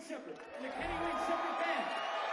Shepherd and the Kenny Wayne Shepherd Band.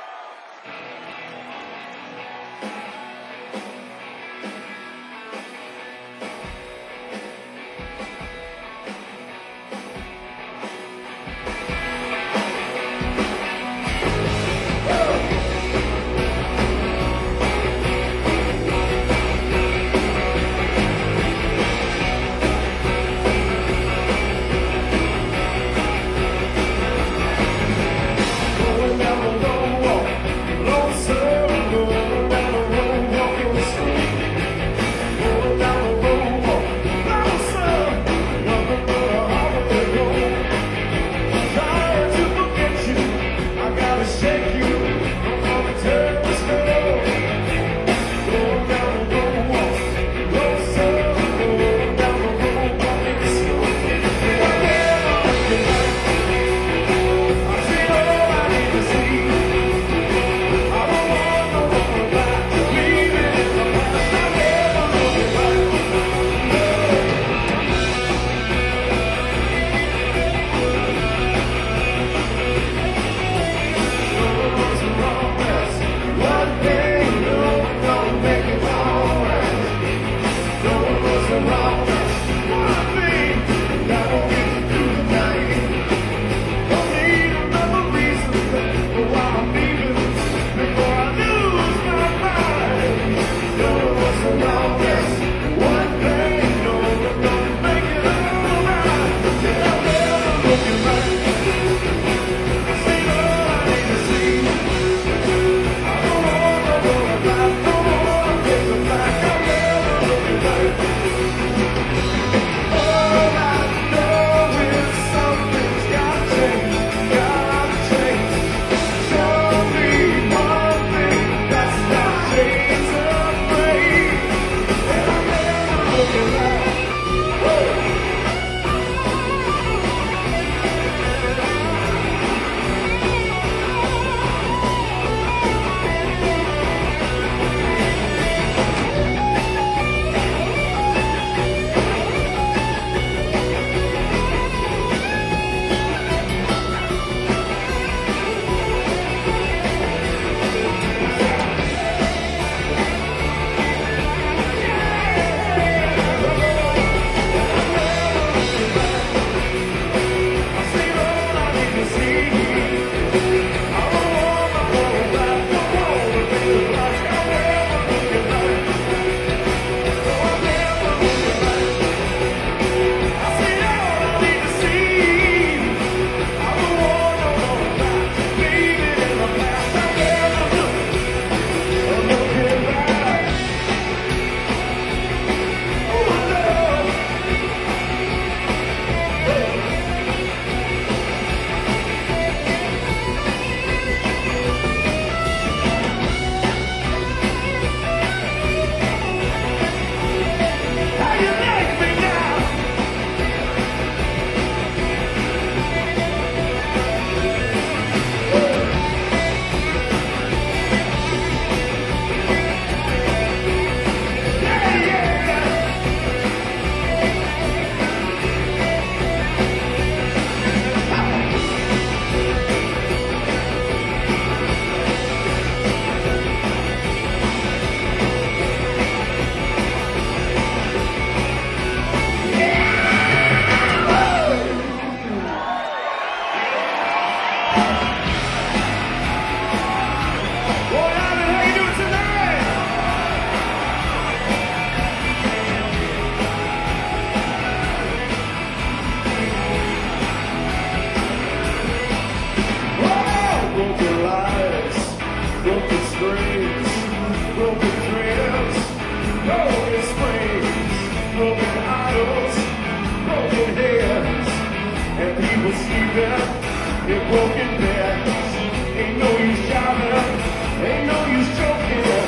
You're broken bed. Ain't no use shouting, ain't no use joking.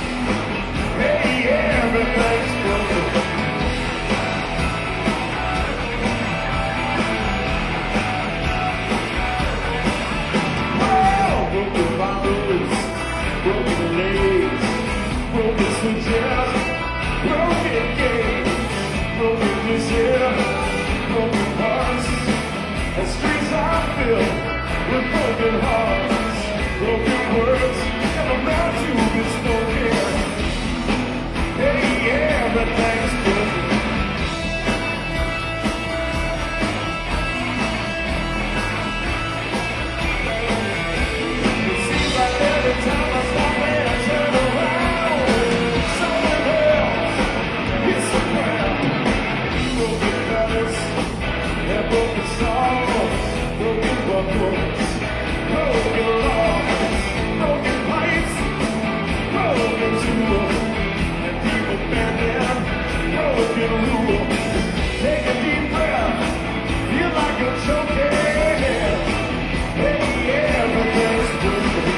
Hey, everything's broken. Oh, broken bottles, broken legs, broken switches, broken games, broken dishes, broken parts. The streets are filled with rule, and people bending, broken rule. Take a deep breath, feel like you're choking. Hey, yeah, but there's pushing.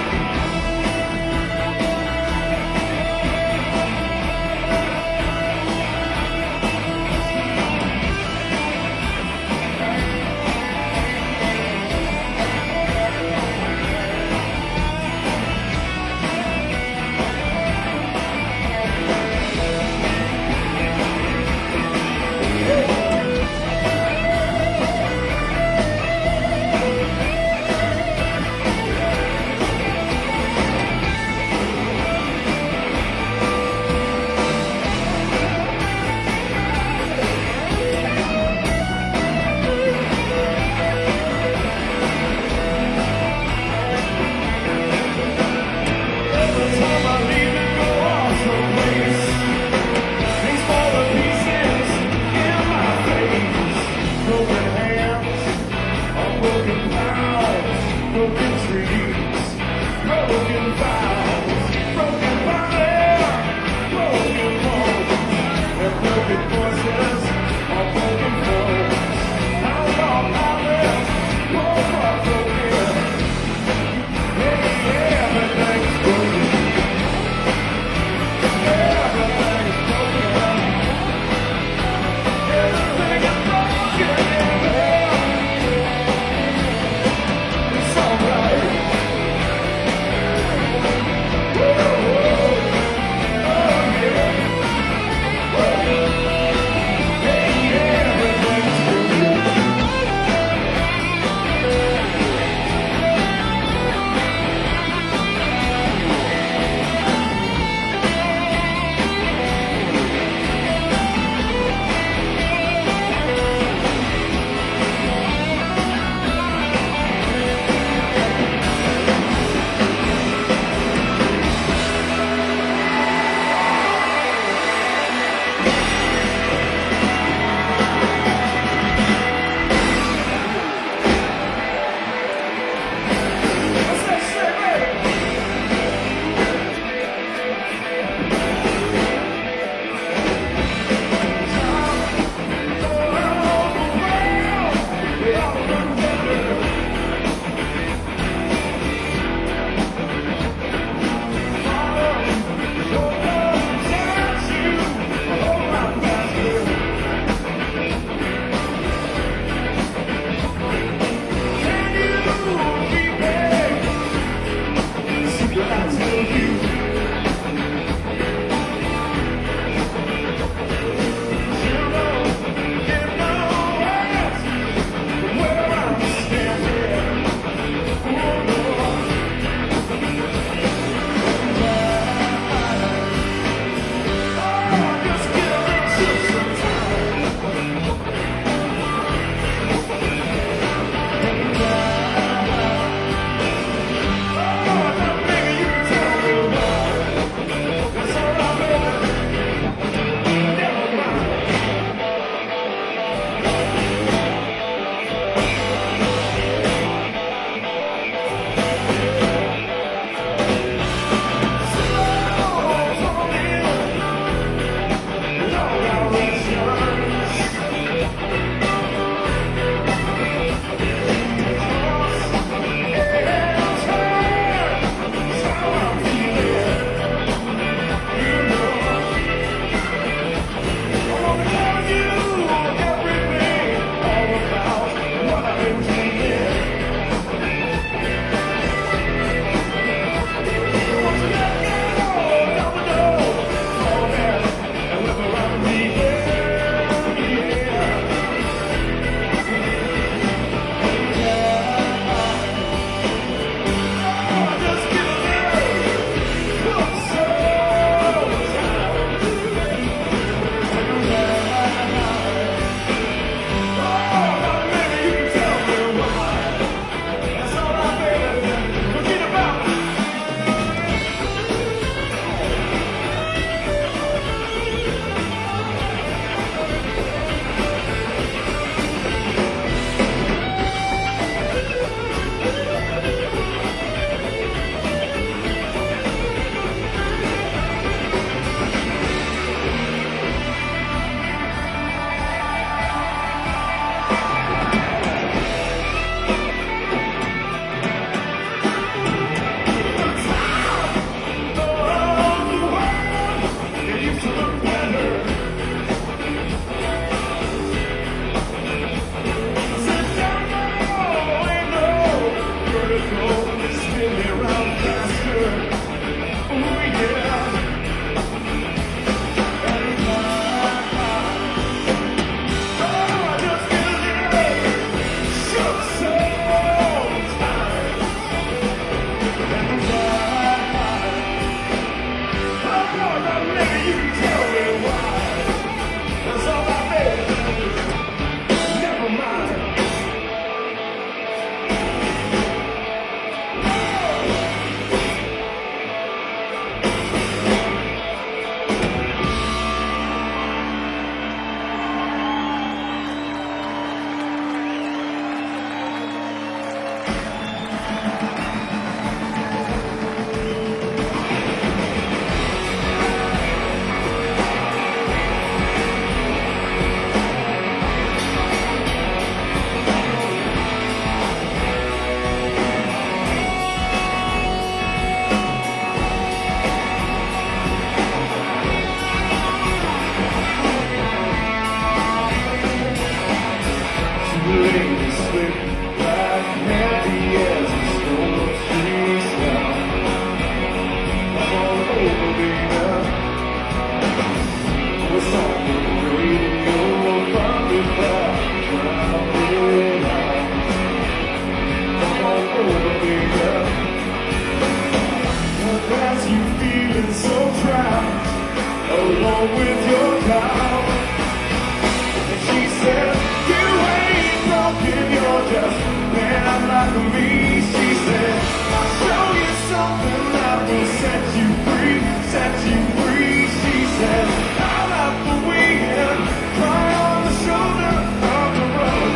along with your cow. And she said, you ain't broken, you're just man like me. She said, I'll show you something that will set you free, set you free. She said, I'll have the weekend, cry on the shoulder of the road.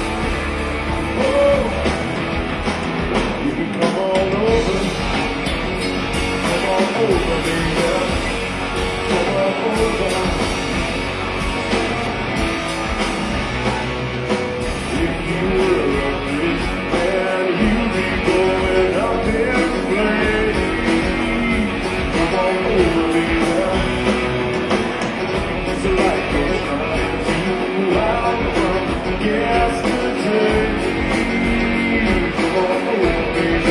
Oh, you can come on over, baby. Come on over. If you were a rich man, you'd be going up in flames. Come on over, baby. It's like you're trying to outrun yesterday. Come on over, baby.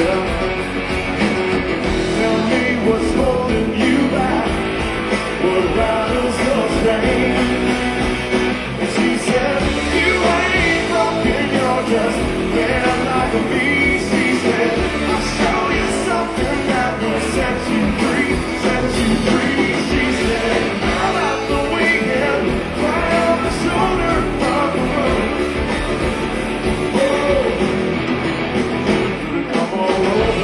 Tell me what's holding you back, what rattles your chain. And she said, you ain't broken, you're just man like me. She said, I'll show you something that will set you free, set you free. She said, I'll have the weekend, cry on the shoulder of the road. Oh, come on over.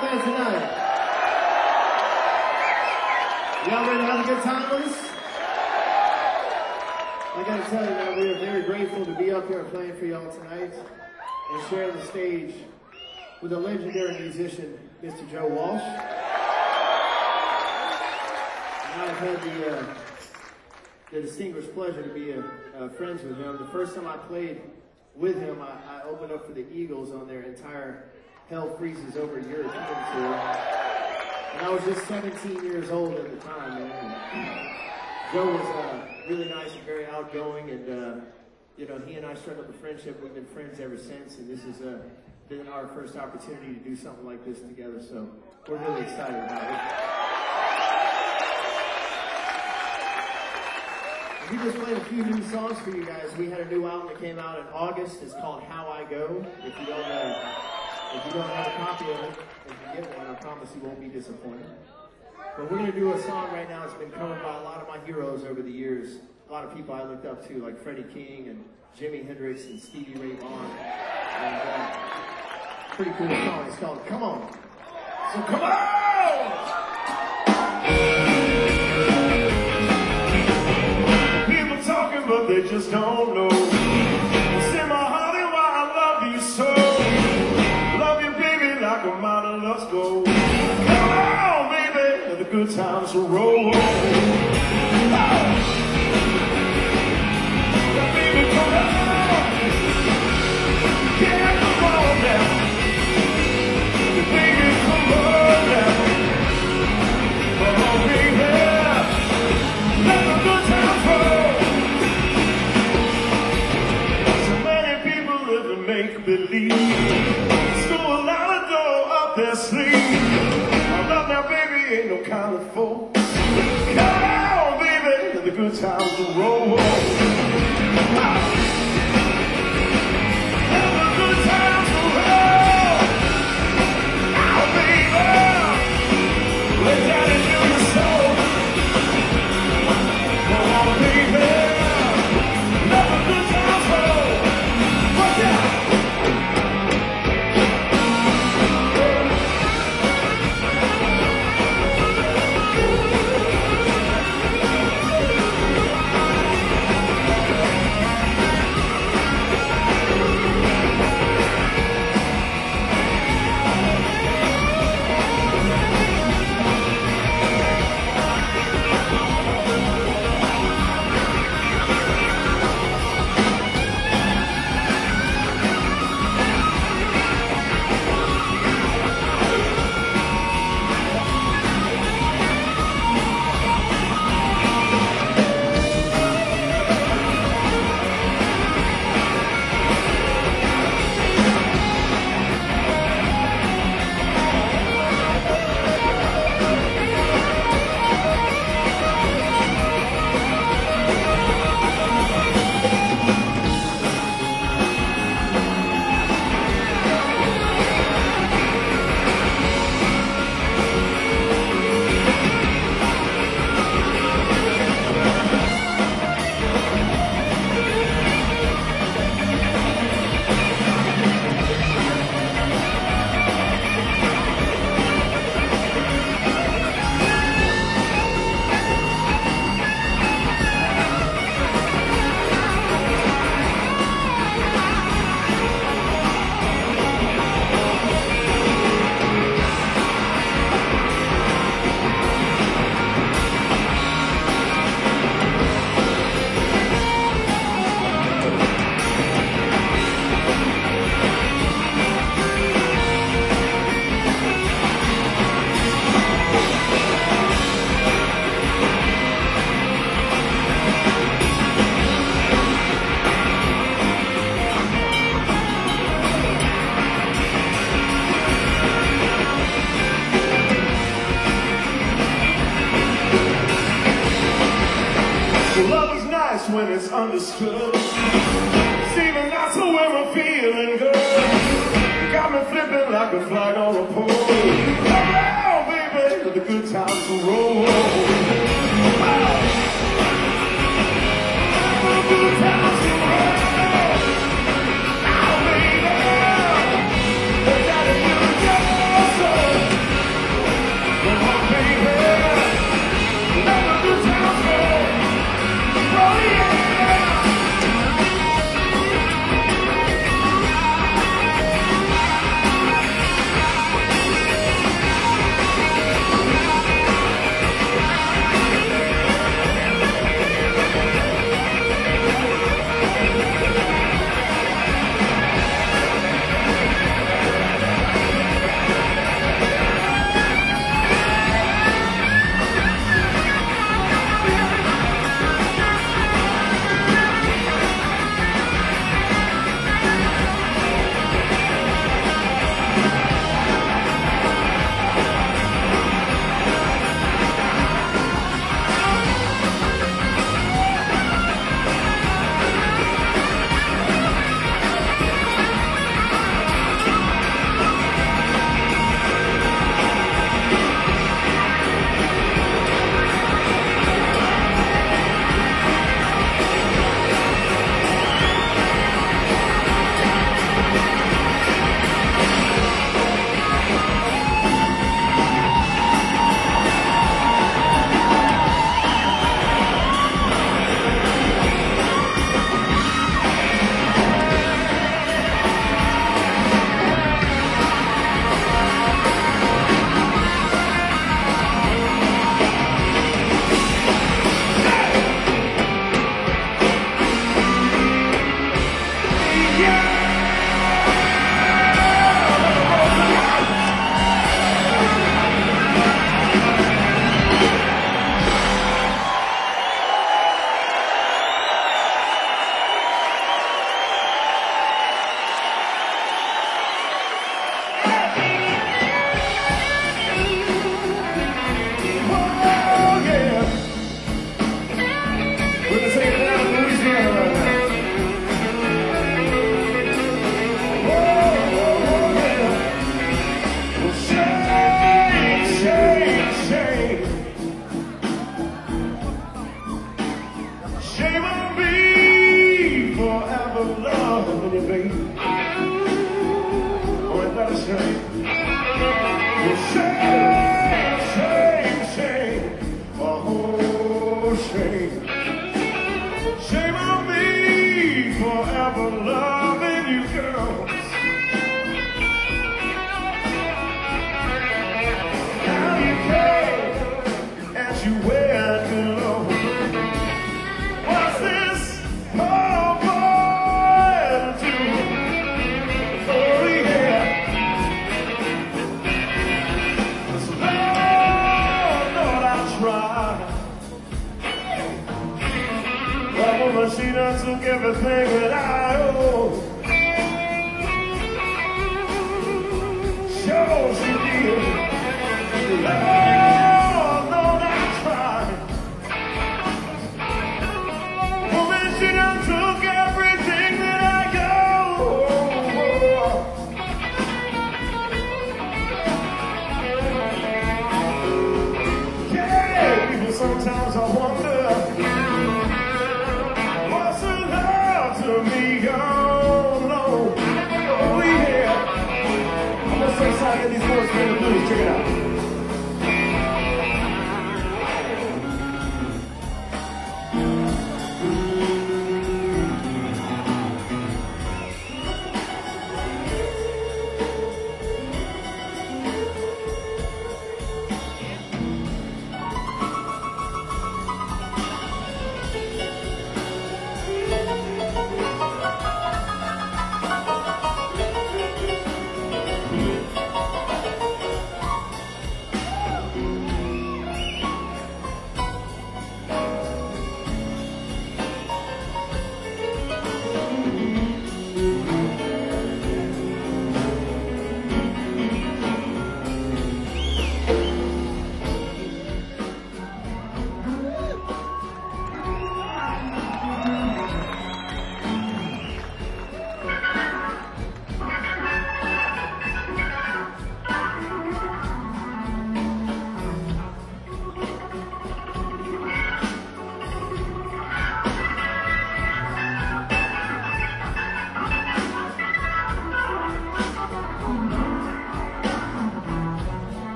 Band tonight. Y'all ready to have a good time with us? I gotta tell you, man, we are very grateful to be up here playing for y'all tonight and share the stage with a legendary musician, Mr. Joe Walsh. And I've had the distinguished pleasure to be friends with him. The first time I played with him, I opened up for the Eagles on their entire Hell Freezes Over European tour. And I was just 17 years old at the time, man. Joe was really nice and very outgoing, and you know, he and I struck up a friendship. We've been friends ever since, and this has been our first opportunity to do something like this together, so we're really excited about it. We just played a few new songs for you guys. We had a new album that came out in August. It's called How I Go. If you don't have a copy of it, if you get one, I promise you won't be disappointed. But we're going to do a song right now that's been covered by a lot of my heroes over the years. A lot of people I looked up to, like Freddie King and Jimi Hendrix and Stevie Ray Vaughan. And pretty cool song. It's called Come On. So come on! People talking, but they just don't know. It's in my heart and why I love you so. Love you, baby, like a mountain, let's go. Come on, baby, and the good times will roll. Baby, come on. Yeah, come on now. Baby, come on now. Come on, baby. Let the good times roll. So many people live in make-believe. School out the door up their sleeve. My love now, baby, ain't no kind of fool. Come on, baby, let the good times roll. When it's understood, seeming not so when we're feeling good. Got me flipping like a flag on a pole. Come on, baby, let the good times roll. Let the good times roll. Oh, baby, I gotta do it just so.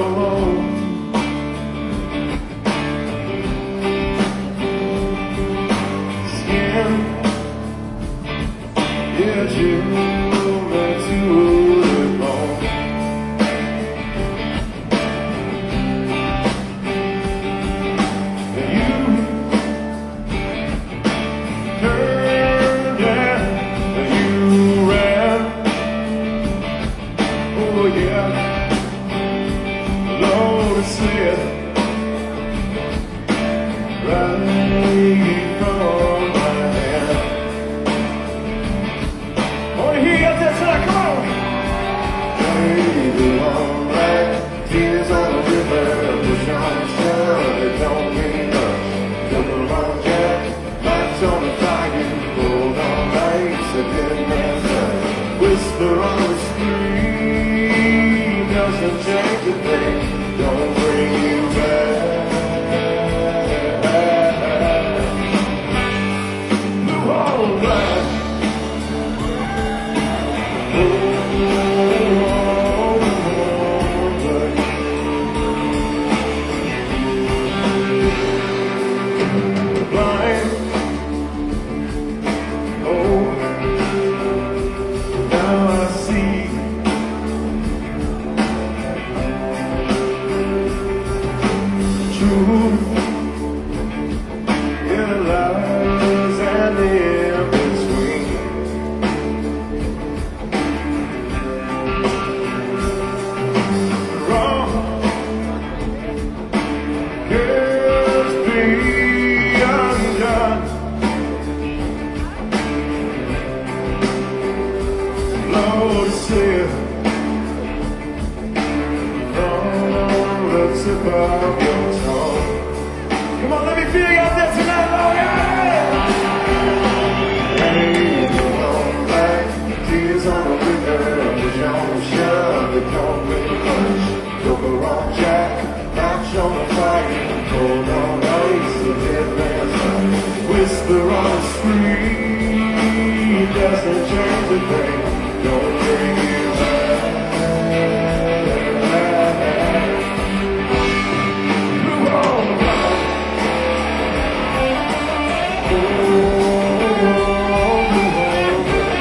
Whisper on the screen doesn't change a thing. Don't bring you back. Blue all black. Blind. Oh. Now I see truth in the lies and the in-between. Wrong can't be undone. Lord, say from the tip of your tongue. Come on, let me feel you out there tonight, oh yeah! Hey, come back, tears on the river, the young shove, the concrete punch. Joker on Jack, match on the fire, cold on ice, the dead man's son. Whisper on the screen doesn't change a thing. Don't bring you back. Blue on the ground. Oh, blue on the ground.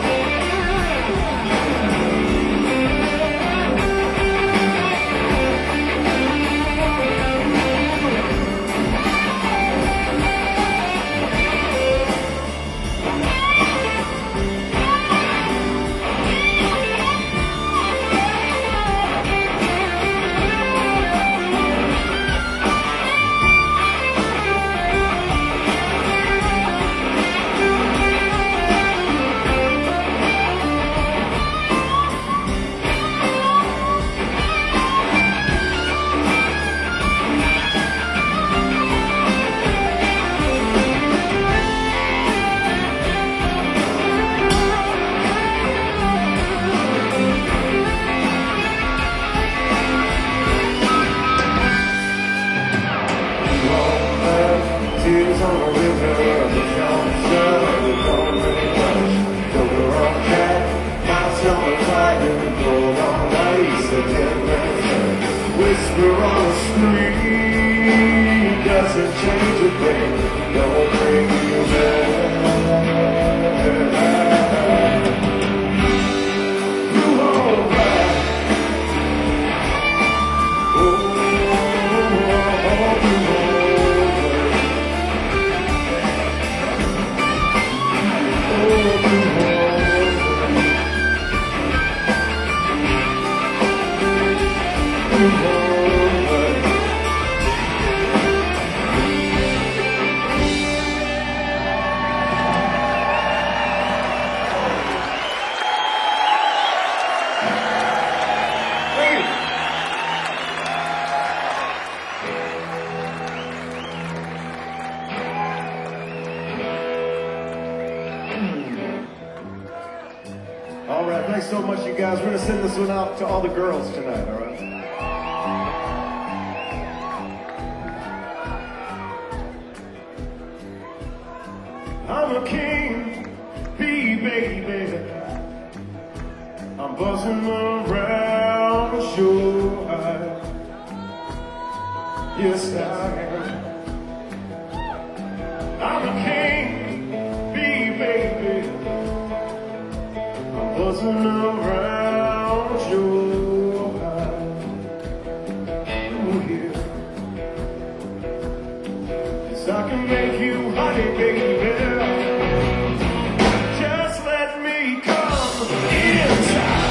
Tears on the river, the young sun, the concrete punch. Joker on Jack, mouse on the fire, cold on ice, the dead man's son. Whisper on the screen doesn't change a thing. Don't bring you back. You all back. Oh, you All right, thanks so much, you guys. We're going to send this one out to all the girls tonight, all right? I'm a king bee, baby. I'm buzzing around the shore. Yes, I am. I'm a king, bee baby. I wasn't around your eyes. Oh, yeah. Yes, I can make you honey, baby. Just let me come inside.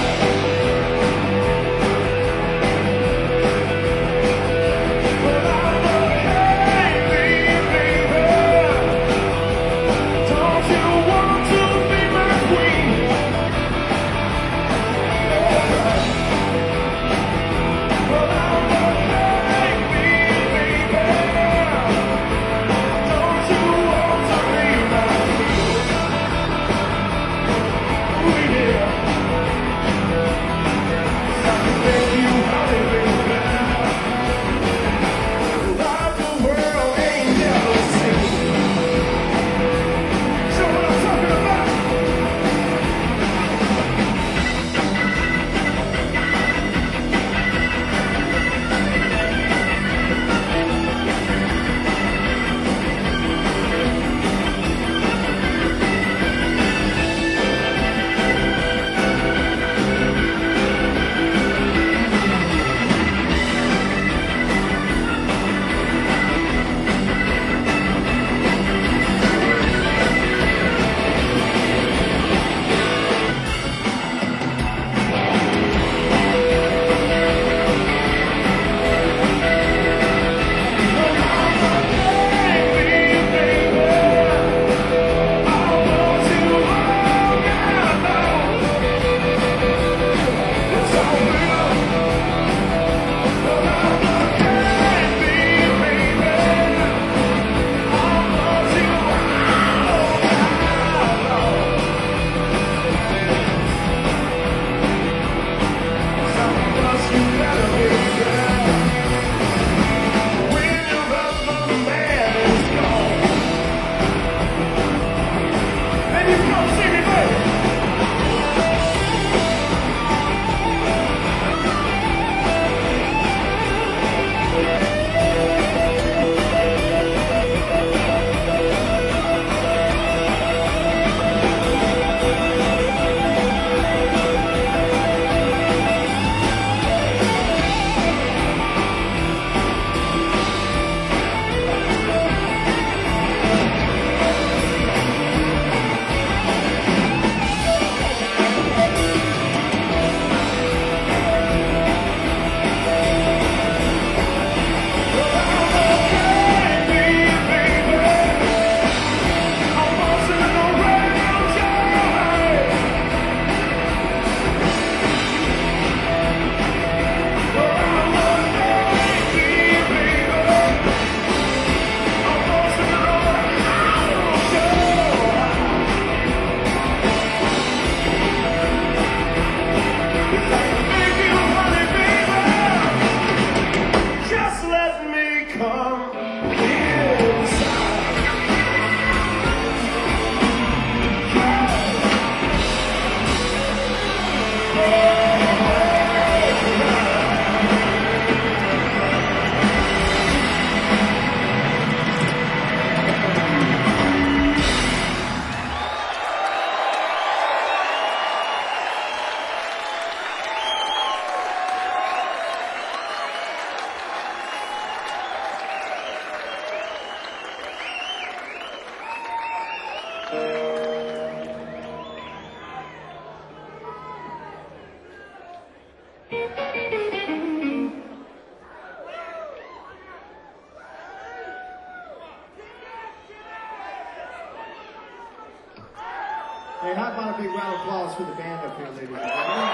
Hey, how about a big round of applause for the band up here, ladies and gentlemen?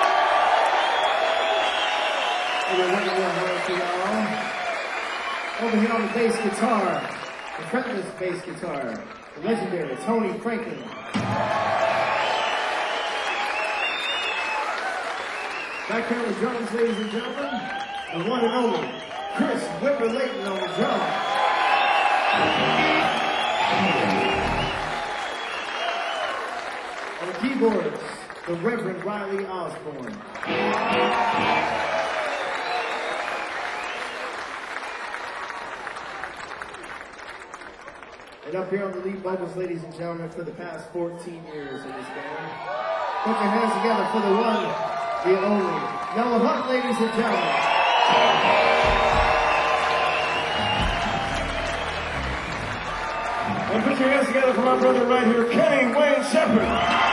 We're working real hard for y'all. Over here on the bass guitar, the fretless bass guitar, the legendary Tony Franklin. Back here on the drums, ladies and gentlemen, the one and only Chris Whipper-Layton on the drums. On the keyboards, the Reverend Riley Osborne. And up here on the lead vocals, ladies and gentlemen, for the past 14 years in this band. Put your hands together for the one, the only, Noah Hunt, ladies and gentlemen. And put your hands together for my brother right here, Kenny Wayne Shepherd.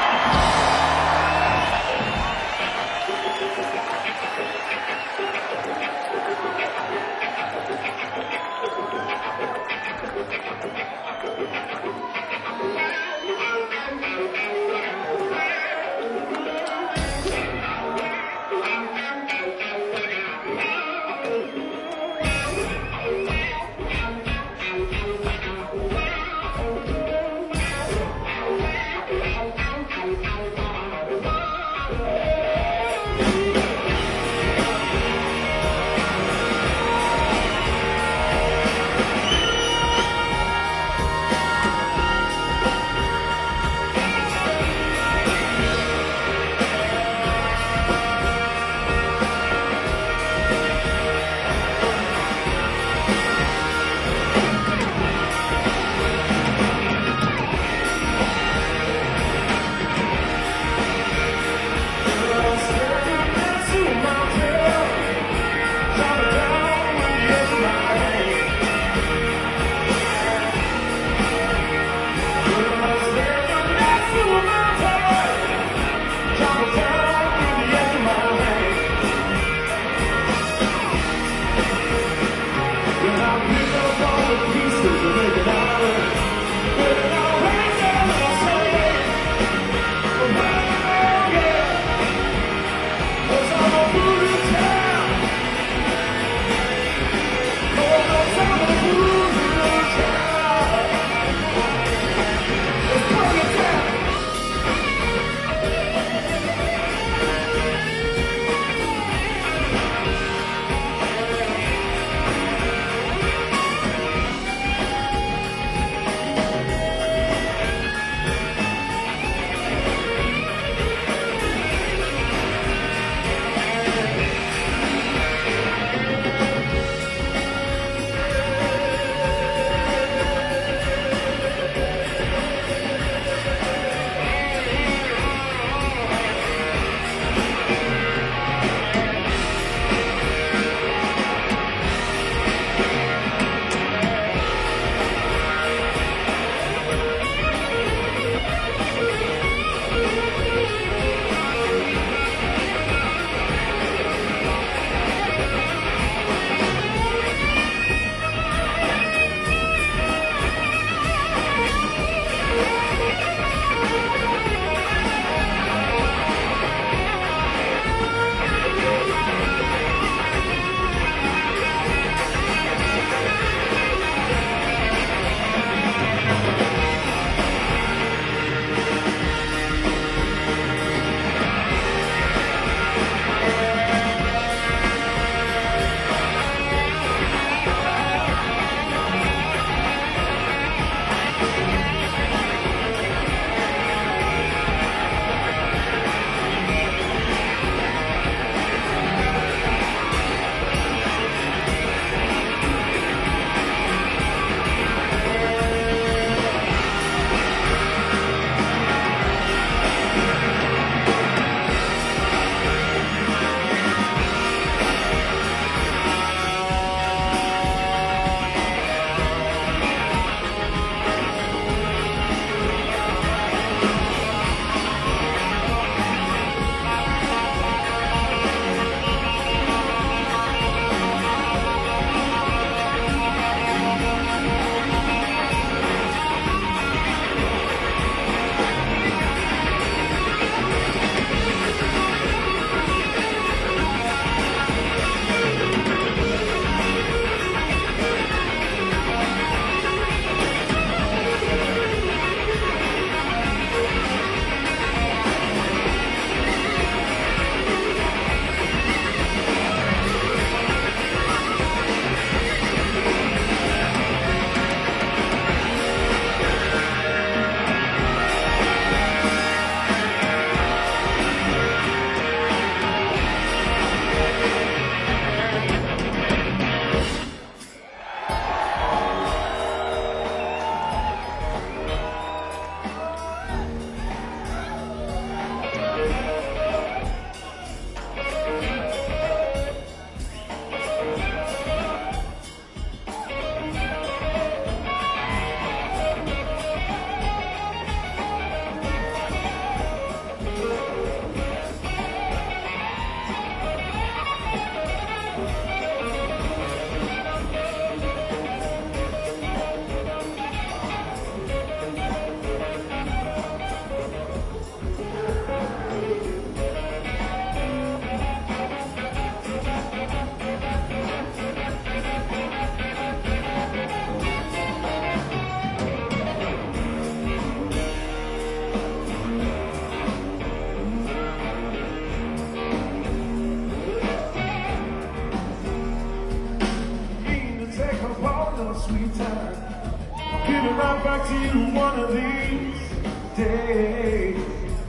the sweet time. Give it right back to you one of these days.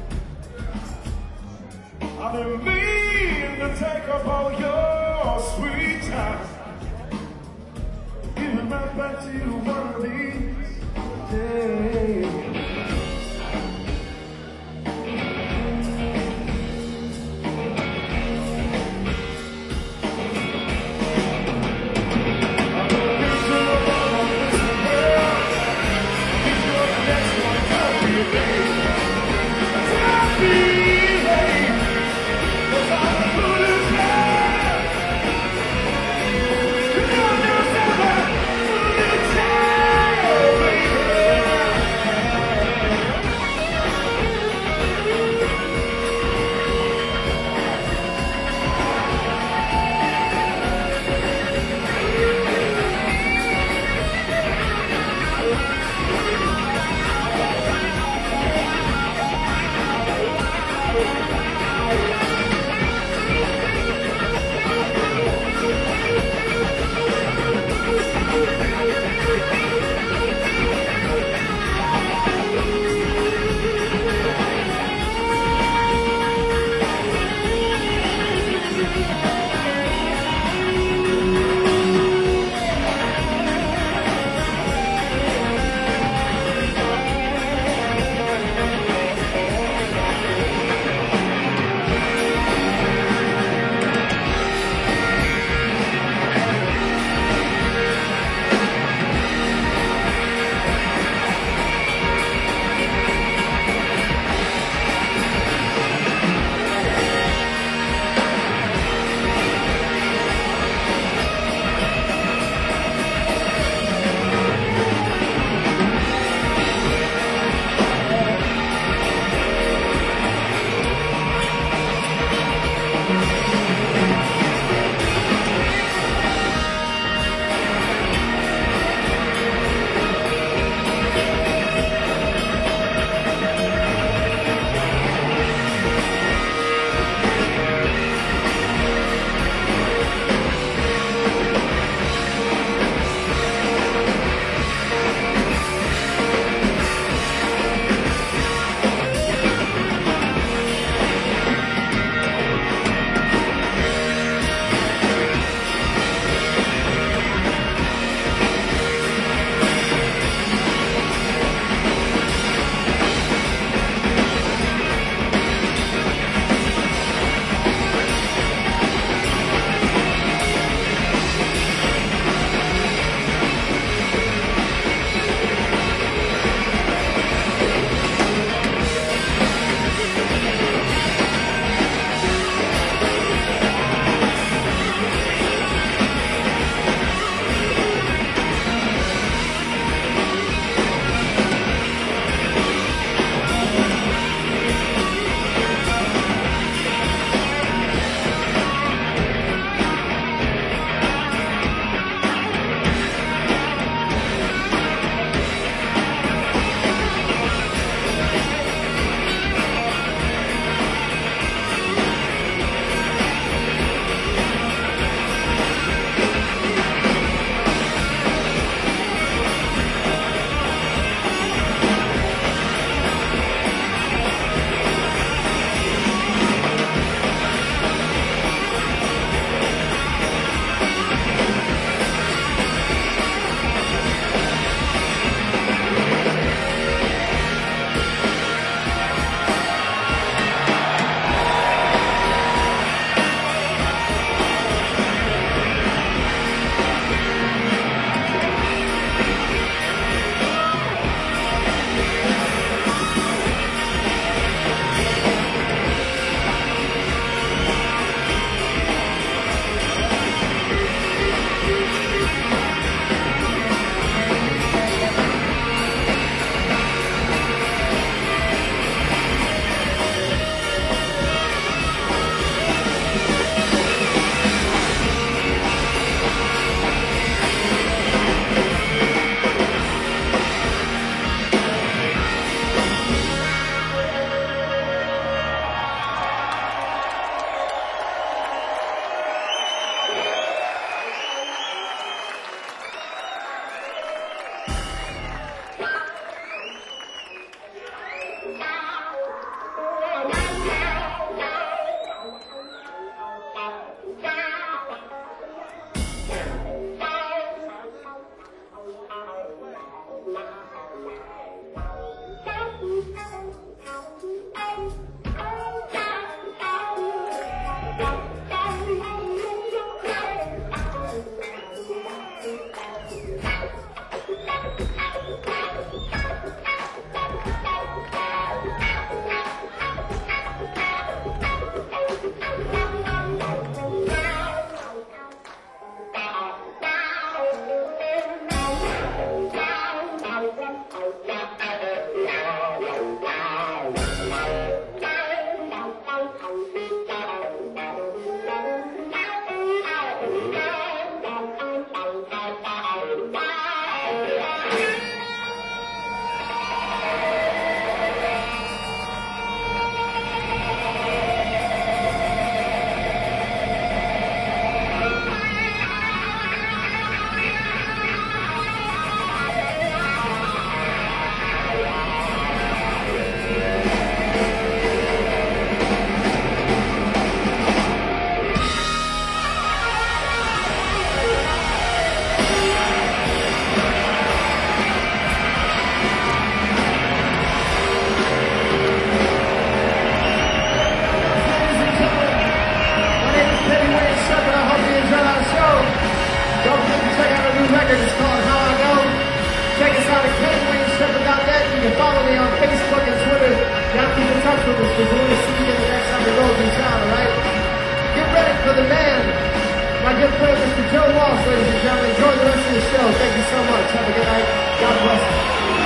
I've been meaning to take up all your sweet time. Give it right back to you one of these days. record is called How I Go. Check us out at KenWayneShepard.net. You can follow me on Facebook and Twitter. You have to keep in touch with us because we want to see you the next time we go in town, alright? Get ready for the man. My good friend, Mr. Joe Walsh, ladies and gentlemen. Enjoy the rest of the show. Thank you so much. Have a good night. God bless you.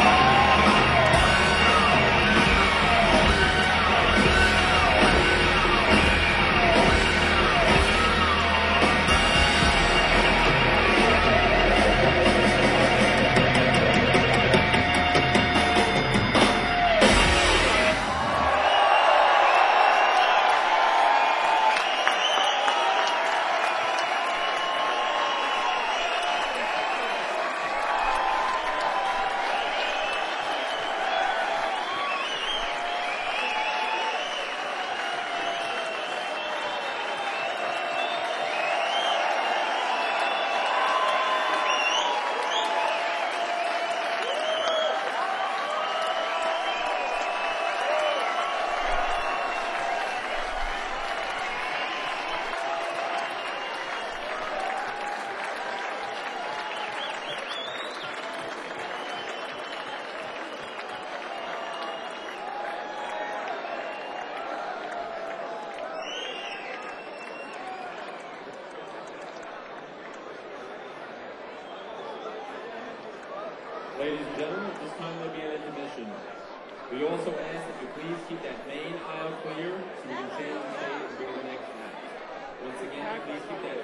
Ladies and gentlemen, at this time there'll be an intermission. We also ask that you please keep that main aisle clear so we can change the stage and bring the next act. Once again, please keep that